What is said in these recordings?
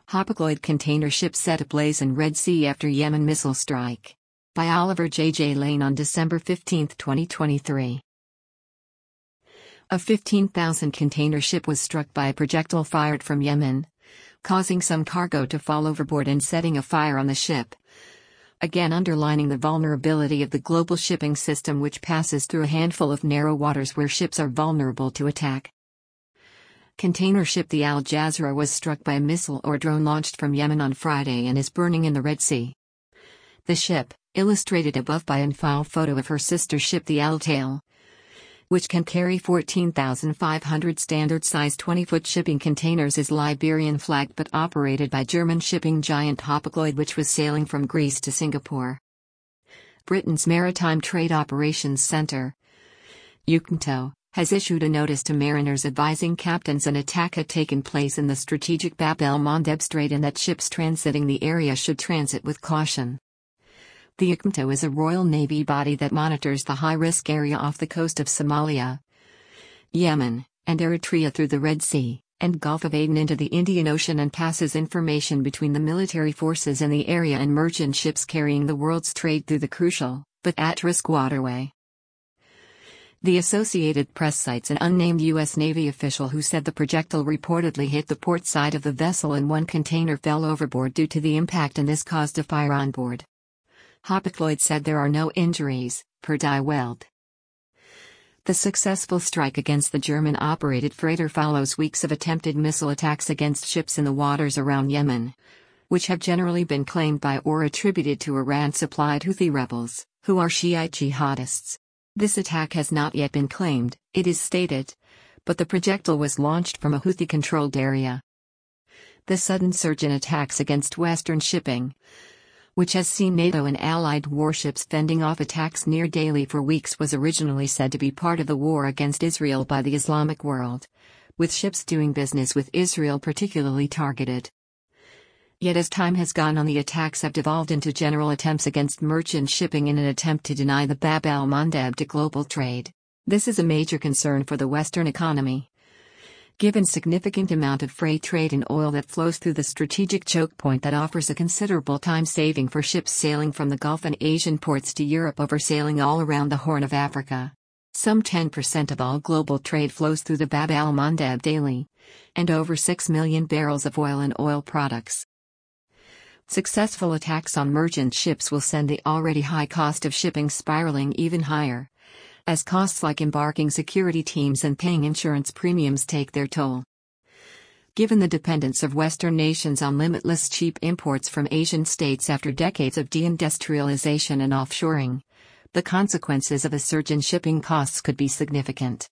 Hapag-Lloyd container ship set ablaze in Red Sea after Yemen missile strike. By Oliver J. Lane on December 15, 2023. A 15,000 container ship was struck by a projectile fired from Yemen, causing some cargo to fall overboard and setting a fire on the ship. Again underlining the vulnerability of the global shipping system, which passes through a handful of narrow waters where ships are vulnerable to attack. Container ship the Al Jazra was struck by a missile or drone launched from Yemen on Friday and is burning in the Red Sea. The ship, illustrated above by a file photo of her sister ship the Al Tail, which can carry 14,500 standard-sized 20-foot shipping containers, is Liberian-flagged but operated by German shipping giant Hapag-Lloyd, which was sailing from Greece to Singapore. Britain's Maritime Trade Operations Centre, UKMTO, has issued a notice to mariners advising captains an attack had taken place in the strategic Bab el-Mandeb Strait and that ships transiting the area should transit with caution. The UKMTO is a Royal Navy body that monitors the high-risk area off the coast of Somalia, Yemen, and Eritrea through the Red Sea and Gulf of Aden into the Indian Ocean, and passes information between the military forces in the area and merchant ships carrying the world's trade through the crucial, but at-risk waterway. The Associated Press cites an unnamed U.S. Navy official who said the projectile reportedly hit the port side of the vessel and one container fell overboard due to the impact, and this caused a fire on board. Hapag-Lloyd said there are no injuries, per Die Welt. The successful strike against the German-operated freighter follows weeks of attempted missile attacks against ships in the waters around Yemen, which have generally been claimed by or attributed to Iran-supplied Houthi rebels, who are Shiite jihadists. This attack has not yet been claimed, it is stated, but the projectile was launched from a Houthi-controlled area. The sudden surge in attacks against Western shipping, which has seen NATO and allied warships fending off attacks near daily for weeks, was originally said to be part of the war against Israel by the Islamic world, with ships doing business with Israel particularly targeted. Yet as time has gone on, the attacks have devolved into general attempts against merchant shipping in an attempt to deny the Bab el-Mandeb to global trade. This is a major concern for the Western economy, given significant amount of freight trade in oil that flows through the strategic choke point that offers a considerable time saving for ships sailing from the Gulf and Asian ports to Europe over sailing all around the Horn of Africa. Some 10% of all global trade flows through the Bab el-Mandeb daily, and over 6 million barrels of oil and oil products. Successful attacks on merchant ships will send the already high cost of shipping spiraling even higher, as costs like embarking security teams and paying insurance premiums take their toll. Given the dependence of Western nations on limitless cheap imports from Asian states after decades of deindustrialization and offshoring, the consequences of a surge in shipping costs could be significant.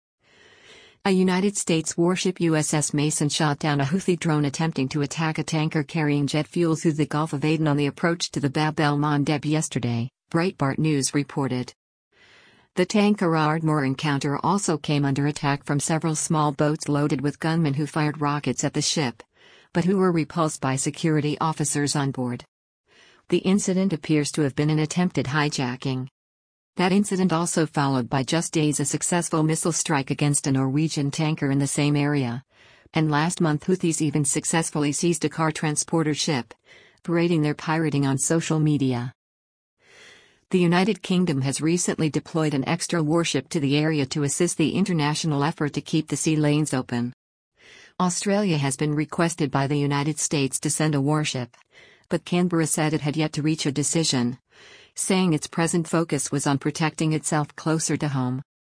A United States warship USS Mason shot down a Houthi drone attempting to attack a tanker carrying jet fuel through the Gulf of Aden on the approach to the Bab el-Mandeb yesterday, Breitbart News reported. The tanker Ardmore encounter also came under attack from several small boats loaded with gunmen who fired rockets at the ship, but who were repulsed by security officers on board. The incident appears to have been an attempted hijacking. That incident also followed by just days a successful missile strike against a Norwegian tanker in the same area, and last month Houthis even successfully seized a car transporter ship, parading their pirating on social media. The United Kingdom has recently deployed an extra warship to the area to assist the international effort to keep the sea lanes open. Australia has been requested by the United States to send a warship, but Canberra said it had yet to reach a decision, saying its present focus was on protecting itself closer to home.